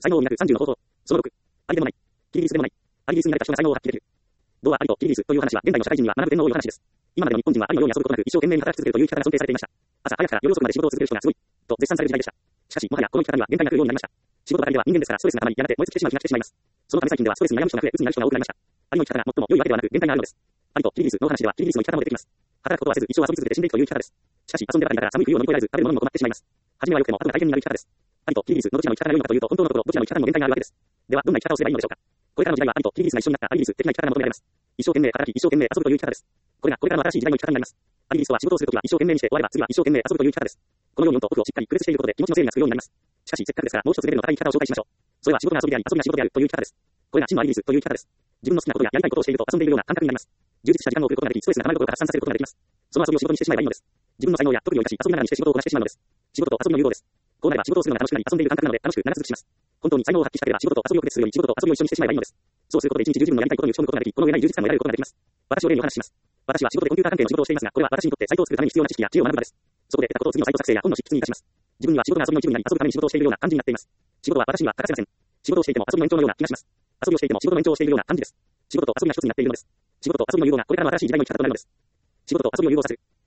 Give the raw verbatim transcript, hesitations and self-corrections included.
才能を磨くさんじゅうの方法。そのろく。ありでもない。キリギリスでもない。アリギリスになれた人が才能を発揮できる。どうはありとキリギリスという話は現代の社会人には学ぶ天皇の話です。今までの日本人はありのように遊ぶことなく一生懸命に働き続けるという生き方が尊敬されていました。朝早くから夜遅くまで仕事を続ける人がすごいと絶賛される時代でした。しかしもはやこの生き方には限界が来るようになりました。仕事ばかりでは人間ですからストレスが溜まりやがて燃え尽きてしまう日が来てしまいます。そのため最近ではストレスに悩む人が増え鬱になる人が多くなりました。ありの生き方が最も良いわけではなく限界があるのです。ありとキリギリスの話ではキリギリスの生き方も出てきます。働くことはせず一生遊び続けて死んでいくという生き方です。しかし遊んでばかりだから寒い冬を乗り越えられず食べるものも困ってしまいます。初めは良くても後が大変になる生き方です。ありとキリギリスのどちらの生き方が良いのかというと本当のところどちらの生き方にも限界があるわけです。ではどんな生き方をすればいいのでしょうか。これからの時代はありとキリギリスが一緒になったアリギリス的な生き方が求められます。一生懸命働き一生懸命遊ぶという生き方です。これがこれからの新しい時代の生き方になります。アリギリスとは仕事をするときは一生懸命にして終われば次は一生懸命遊ぶという生き方です。このようにオンとオフをしっかり区別していることで気持ちの整理がつくようになります。しかしせっかくですからもう一つレベルの高い生き方を紹介しましょう。それは仕事が遊びであり遊びが仕事であるという生き方です。これが真のアリギリスという生き方です。自分の好きなことややりたいことをしていると遊んでいるような感覚になります。充実した時間を送ることができストレスが溜まることを発散させることができます。その遊びを仕事にしてしまえばいいのです。自分の才能や特技を生かし遊びながらにして仕事をこなしてしまうのです。仕事と遊びの融合です。こうなれば仕事をするのが楽しくなり遊んでいる感覚なので楽しく長続きします。本当に才能を発揮したければ仕事と遊びを区別するように仕事と遊びを一緒にしてしまえばいいのです。そうすることで一日中自分のやりたいことに打ち込むことができこの上ない充実感を得られることができます。私を例にお話しします。私は仕事でコンピューター関係の仕事をしていますがこれは私にとってサイトを作るために必要な知識や知恵を学ぶ場です。そこで得たことを次のサイト作成や本の執筆に生かします。自分には仕事が遊びの一部になり遊ぶために仕事をしているような感じになっています。仕事は私には欠かせません。仕事をしていても遊びの延長のような気がします。遊びをしていても仕事の延長をしているような感じです。仕事と遊びが一つになっているのです。仕事と遊びの融合がこれからの新しい時代の生き方となるのです。仕事と遊びを融合させる。